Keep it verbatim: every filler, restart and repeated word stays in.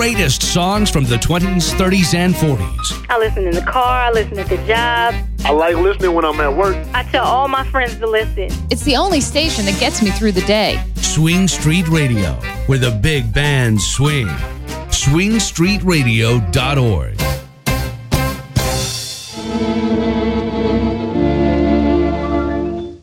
greatest songs from the twenties, thirties, and forties. I listen in the car. I listen at the job. I like listening when I'm at work. I tell all my friends to listen. It's the only station that gets me through the day. Swing Street Radio, where the big bands swing. swing street radio dot org.